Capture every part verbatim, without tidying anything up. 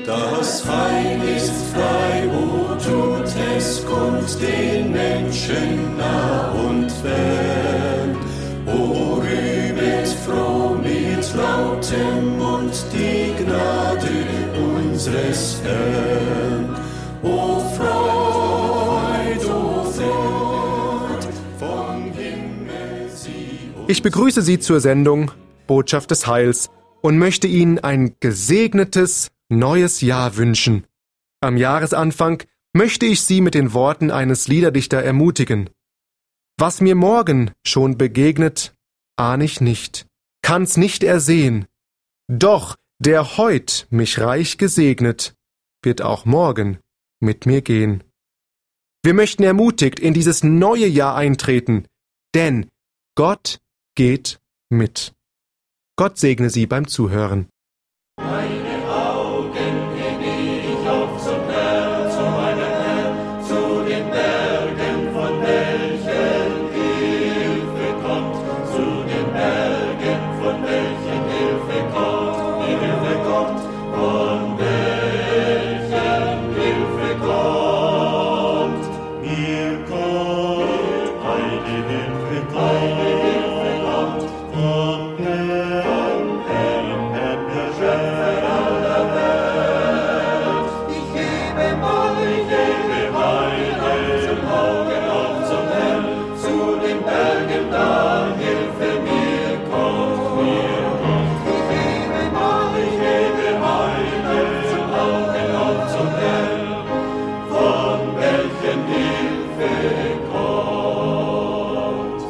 Das Heil ist frei, o tut es kund den Menschen nah und fern. O rühmet froh mit lautem Mund die Gnade unseres Herrn. O Freud, o Freud, vom Himmel sie uns. Ich begrüße Sie zur Sendung Botschaft des Heils und möchte Ihnen ein gesegnetes neues Jahr wünschen. Am Jahresanfang möchte ich Sie mit den Worten eines Liederdichters ermutigen. Was mir morgen schon begegnet, ahn ich nicht, kann's nicht ersehen. Doch der heut mich reich gesegnet, wird auch morgen mit mir gehen. Wir möchten ermutigt in dieses neue Jahr eintreten, denn Gott geht mit. Gott segne Sie beim Zuhören. Meine Augen hebe ich auf zum Herrn, zu meinem Herrn, zu den Bergen, von welchen Hilfe kommt, zu den Bergen, von welchen Hilfe kommt, die Hilfe kommt, von welchen Hilfe kommt. Mir kommt eine Hilfe, eine Hilfe kommt, vom Herrn, vom Herrn, der Schöpfer aller Welt. Ich hebe meine, meine Augen auf zum Herrn, zu den Bergen, da Hilfe mir kommt, mir kommt. Ich hebe meine, ich hebe meine Augen auf zum Herrn, von welchen Hilfe kommt.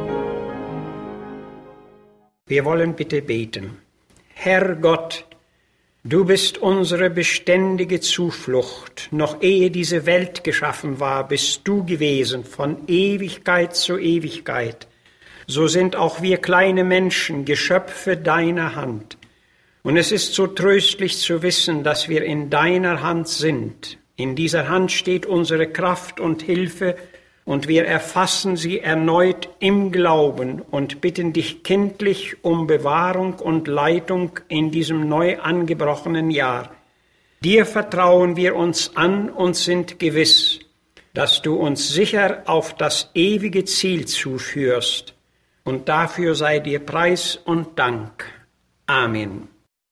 Wir wollen bitte beten. Herr Gott, du bist unsere beständige Zuflucht. Noch ehe diese Welt geschaffen war, bist du gewesen, von Ewigkeit zu Ewigkeit. So sind auch wir kleine Menschen, Geschöpfe deiner Hand. Und es ist so tröstlich zu wissen, dass wir in deiner Hand sind. In dieser Hand steht unsere Kraft und Hilfe, und wir erfassen sie erneut im Glauben und bitten dich kindlich um Bewahrung und Leitung in diesem neu angebrochenen Jahr. Dir vertrauen wir uns an und sind gewiss, dass du uns sicher auf das ewige Ziel zuführst. Und dafür sei dir Preis und Dank. Amen.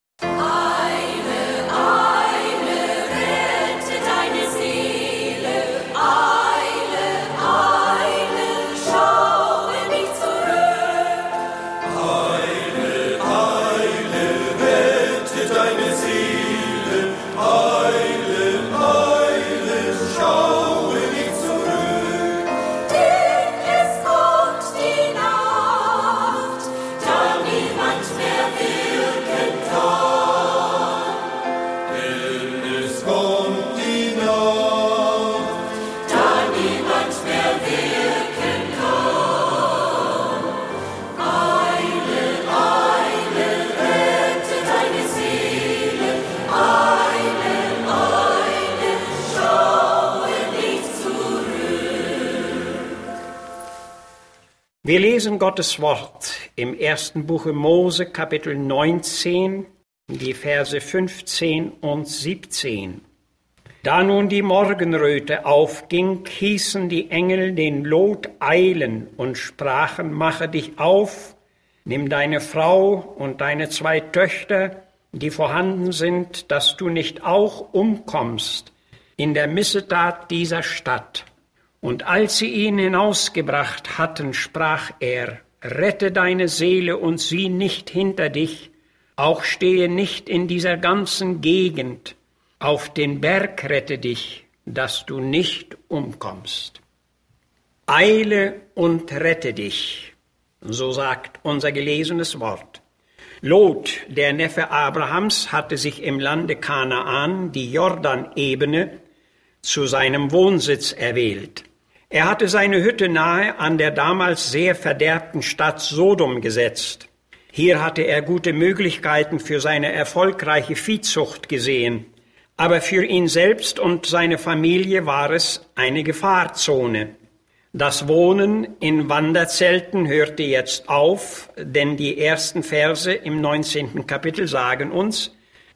Wir lesen Gottes Wort im ersten Buche Mose, Kapitel neunzehn, die Verse fünfzehn und siebzehn. Da nun die Morgenröte aufging, hießen die Engel den Lot eilen und sprachen, mache dich auf, nimm deine Frau und deine zwei Töchter, die vorhanden sind, dass du nicht auch umkommst in der Missetat dieser Stadt. Und als sie ihn hinausgebracht hatten, sprach er, rette deine Seele und sieh nicht hinter dich, auch stehe nicht in dieser ganzen Gegend, auf den Berg rette dich, dass du nicht umkommst. Eile und rette dich, so sagt unser gelesenes Wort. Lot, der Neffe Abrahams, hatte sich im Lande Kanaan, die Jordanebene, zu seinem Wohnsitz erwählt. Er hatte seine Hütte nahe an der damals sehr verderbten Stadt Sodom gesetzt. Hier hatte er gute Möglichkeiten für seine erfolgreiche Viehzucht gesehen. Aber für ihn selbst und seine Familie war es eine Gefahrzone. Das Wohnen in Wanderzelten hörte jetzt auf, denn die ersten Verse im neunzehnten Kapitel sagen uns,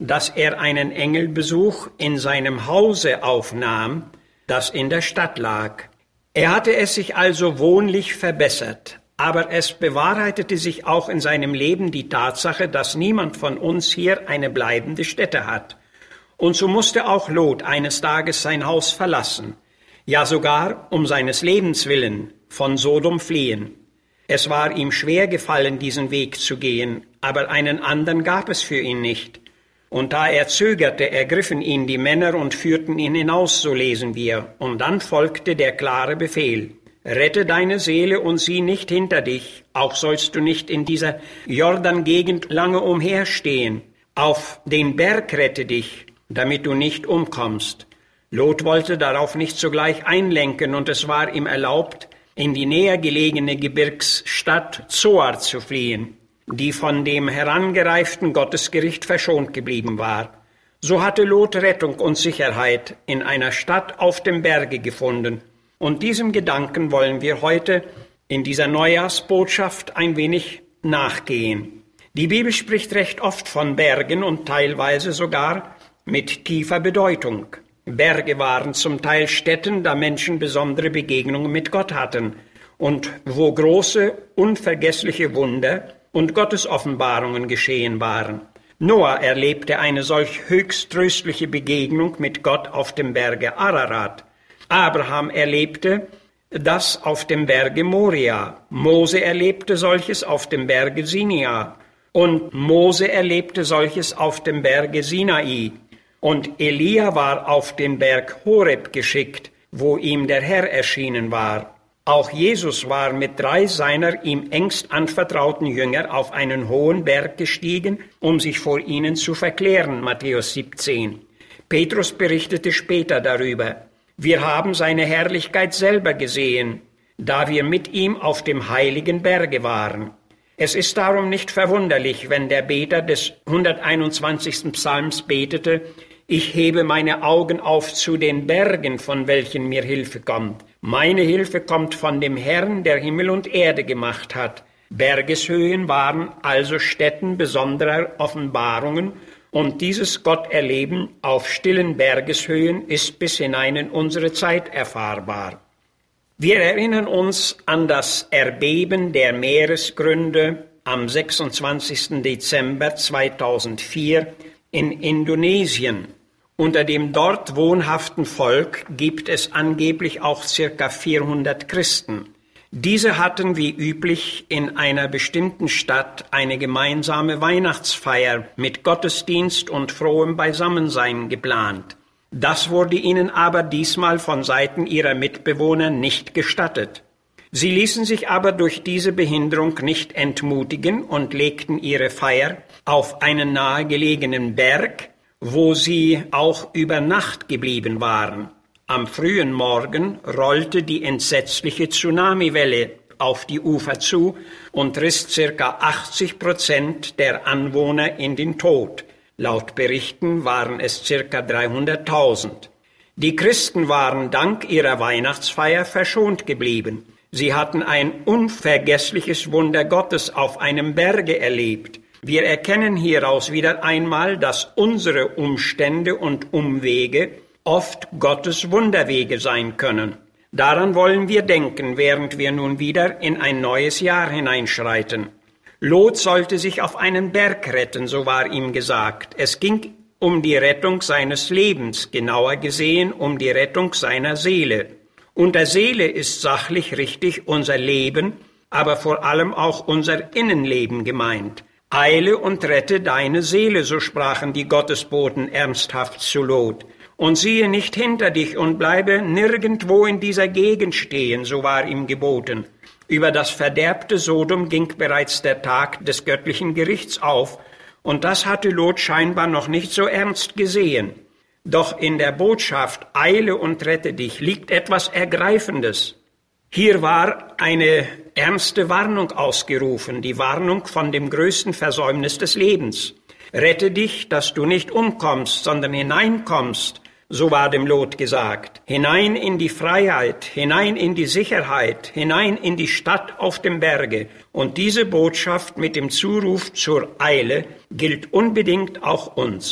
dass er einen Engelbesuch in seinem Hause aufnahm, das in der Stadt lag. Er hatte es sich also wohnlich verbessert, aber es bewahrheitete sich auch in seinem Leben die Tatsache, dass niemand von uns hier eine bleibende Stätte hat. Und so musste auch Lot eines Tages sein Haus verlassen, ja sogar um seines Lebens willen von Sodom fliehen. Es war ihm schwer gefallen, diesen Weg zu gehen, aber einen anderen gab es für ihn nicht. Und da er zögerte, ergriffen ihn die Männer und führten ihn hinaus, so lesen wir. Und dann folgte der klare Befehl: Rette deine Seele und sieh nicht hinter dich, auch sollst du nicht in dieser Jordan-Gegend lange umherstehen. Auf den Berg rette dich, damit du nicht umkommst. Lot wollte darauf nicht sogleich einlenken, und es war ihm erlaubt, in die näher gelegene Gebirgsstadt Zoar zu fliehen, die von dem herangereiften Gottesgericht verschont geblieben war. So hatte Lot Rettung und Sicherheit in einer Stadt auf dem Berge gefunden. Und diesem Gedanken wollen wir heute in dieser Neujahrsbotschaft ein wenig nachgehen. Die Bibel spricht recht oft von Bergen und teilweise sogar mit tiefer Bedeutung. Berge waren zum Teil Stätten, da Menschen besondere Begegnungen mit Gott hatten und wo große, unvergessliche Wunder und Gottesoffenbarungen geschehen waren. Noah erlebte eine solch höchst tröstliche Begegnung mit Gott auf dem Berge Ararat. Abraham erlebte das auf dem Berge Moria. Mose erlebte solches auf dem Berge Sinai. Und Mose erlebte solches auf dem Berge Sinai. Und Elia war auf den Berg Horeb geschickt, wo ihm der Herr erschienen war. Auch Jesus war mit drei seiner ihm engst anvertrauten Jünger auf einen hohen Berg gestiegen, um sich vor ihnen zu verklären, Matthäus siebzehn. Petrus berichtete später darüber: Wir haben seine Herrlichkeit selber gesehen, da wir mit ihm auf dem heiligen Berge waren. Es ist darum nicht verwunderlich, wenn der Beter des hunderteinundzwanzigsten Psalms betete: Ich hebe meine Augen auf zu den Bergen, von welchen mir Hilfe kommt. Meine Hilfe kommt von dem Herrn, der Himmel und Erde gemacht hat. Bergeshöhen waren also Stätten besonderer Offenbarungen, und dieses Gotterleben auf stillen Bergeshöhen ist bis hinein in unsere Zeit erfahrbar. Wir erinnern uns an das Erbeben der Meeresgründe am sechsundzwanzigsten Dezember zweitausendvier in Indonesien. Unter dem dort wohnhaften Volk gibt es angeblich auch circa vierhundert Christen. Diese hatten wie üblich in einer bestimmten Stadt eine gemeinsame Weihnachtsfeier mit Gottesdienst und frohem Beisammensein geplant. Das wurde ihnen aber diesmal von Seiten ihrer Mitbewohner nicht gestattet. Sie ließen sich aber durch diese Behinderung nicht entmutigen und legten ihre Feier auf einen nahegelegenen Berg, wo sie auch über Nacht geblieben waren. Am frühen Morgen rollte die entsetzliche Tsunamiwelle auf die Ufer zu und riss circa achtzig Prozent der Anwohner in den Tod. Laut Berichten waren es circa dreihunderttausend. Die Christen waren dank ihrer Weihnachtsfeier verschont geblieben. Sie hatten ein unvergessliches Wunder Gottes auf einem Berge erlebt. Wir erkennen hieraus wieder einmal, dass unsere Umstände und Umwege oft Gottes Wunderwege sein können. Daran wollen wir denken, während wir nun wieder in ein neues Jahr hineinschreiten. Lot sollte sich auf einen Berg retten, so war ihm gesagt. Es ging um die Rettung seines Lebens, genauer gesehen um die Rettung seiner Seele. Unter Seele ist sachlich richtig unser Leben, aber vor allem auch unser Innenleben gemeint. Eile und rette deine Seele, so sprachen die Gottesboten ernsthaft zu Lot. Und siehe nicht hinter dich und bleibe nirgendwo in dieser Gegend stehen, so war ihm geboten. Über das verderbte Sodom ging bereits der Tag des göttlichen Gerichts auf, und das hatte Lot scheinbar noch nicht so ernst gesehen. Doch in der Botschaft Eile und rette dich liegt etwas Ergreifendes. Hier war eine ernste Warnung ausgerufen, die Warnung von dem größten Versäumnis des Lebens. Rette dich, dass du nicht umkommst, sondern hineinkommst, so war dem Lot gesagt. Hinein in die Freiheit, hinein in die Sicherheit, hinein in die Stadt auf dem Berge. Und diese Botschaft mit dem Zuruf zur Eile gilt unbedingt auch uns.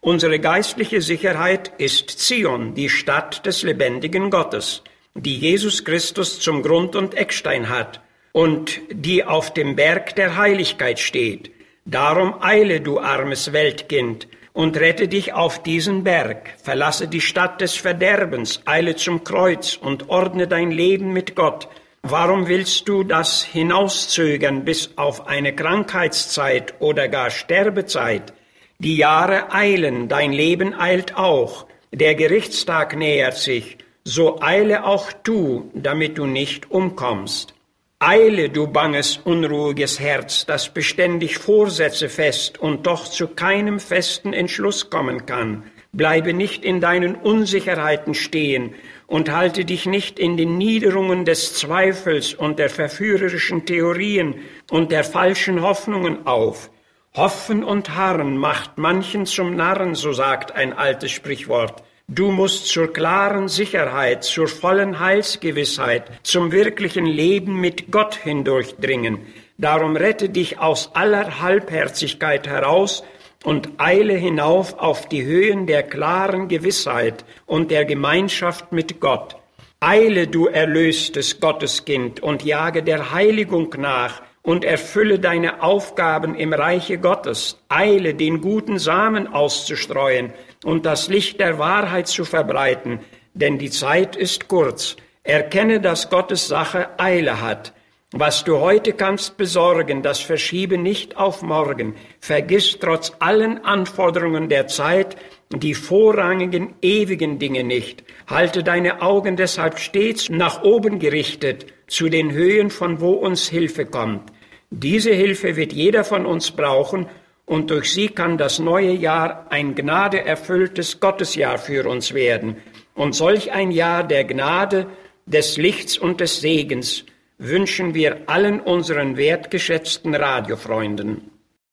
Unsere geistliche Sicherheit ist Zion, die Stadt des lebendigen Gottes, die Jesus Christus zum Grund und Eckstein hat und die auf dem Berg der Heiligkeit steht. Darum eile, du armes Weltkind, und rette dich auf diesen Berg, verlasse die Stadt des Verderbens, eile zum Kreuz und ordne dein Leben mit Gott. Warum willst du das hinauszögern bis auf eine Krankheitszeit oder gar Sterbezeit? Die Jahre eilen, dein Leben eilt auch, der Gerichtstag nähert sich, so eile auch du, damit du nicht umkommst. Eile, du banges, unruhiges Herz, das beständig Vorsätze fest und doch zu keinem festen Entschluss kommen kann. Bleibe nicht in deinen Unsicherheiten stehen und halte dich nicht in den Niederungen des Zweifels und der verführerischen Theorien und der falschen Hoffnungen auf. Hoffen und harren macht manchen zum Narren, so sagt ein altes Sprichwort. Du musst zur klaren Sicherheit, zur vollen Heilsgewissheit, zum wirklichen Leben mit Gott hindurchdringen. Darum rette dich aus aller Halbherzigkeit heraus und eile hinauf auf die Höhen der klaren Gewissheit und der Gemeinschaft mit Gott. Eile, du erlöstes Gotteskind, und jage der Heiligung nach und erfülle deine Aufgaben im Reiche Gottes. Eile, den guten Samen auszustreuen und das Licht der Wahrheit zu verbreiten, denn die Zeit ist kurz. Erkenne, dass Gottes Sache Eile hat. Was du heute kannst besorgen, das verschiebe nicht auf morgen. Vergiss trotz allen Anforderungen der Zeit die vorrangigen, ewigen Dinge nicht. Halte deine Augen deshalb stets nach oben gerichtet, zu den Höhen, von wo uns Hilfe kommt. Diese Hilfe wird jeder von uns brauchen, und durch sie kann das neue Jahr ein gnadeerfülltes Gottesjahr für uns werden. Und solch ein Jahr der Gnade, des Lichts und des Segens wünschen wir allen unseren wertgeschätzten Radiofreunden.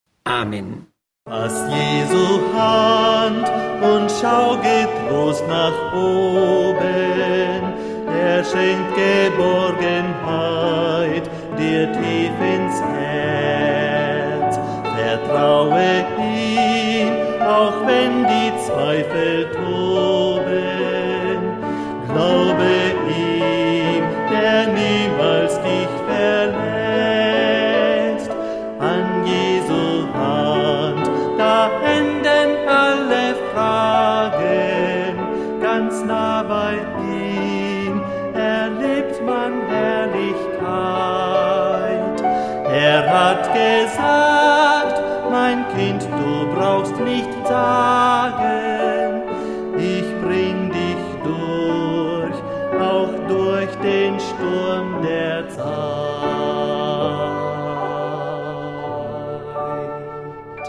Amen. Fass Jesu Hand und schau getrost nach oben. Er schenkt Geborgenheit dir tief ins Herz. Vertraue ihm, auch wenn die Zweifel toben. Glaube ihm, der niemals dich verlässt. An Jesu Hand, da enden alle Fragen. Ganz nah bei ihm erlebt man Herrlichkeit. Er hat gesagt, mein Kind, du brauchst nicht sagen, ich bring dich durch, auch durch den Sturm der Zeit.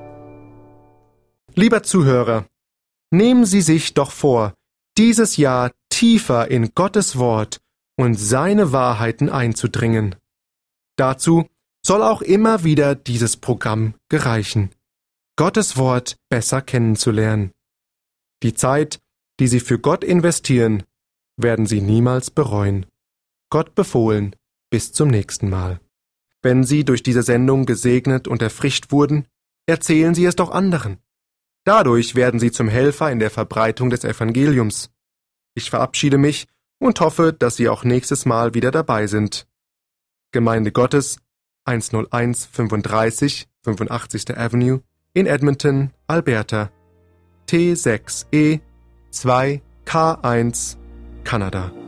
Lieber Zuhörer, nehmen Sie sich doch vor, dieses Jahr tiefer in Gottes Wort und seine Wahrheiten einzudringen. Dazu soll auch immer wieder dieses Programm gereichen, Gottes Wort besser kennenzulernen. Die Zeit, die Sie für Gott investieren, werden Sie niemals bereuen. Gott befohlen, bis zum nächsten Mal. Wenn Sie durch diese Sendung gesegnet und erfrischt wurden, erzählen Sie es doch anderen. Dadurch werden Sie zum Helfer in der Verbreitung des Evangeliums. Ich verabschiede mich und hoffe, dass Sie auch nächstes Mal wieder dabei sind. Gemeinde Gottes, hunderteins fünfunddreißig fünfundachtzigste Avenue in Edmonton, Alberta, T sechs E zwei K eins, Kanada.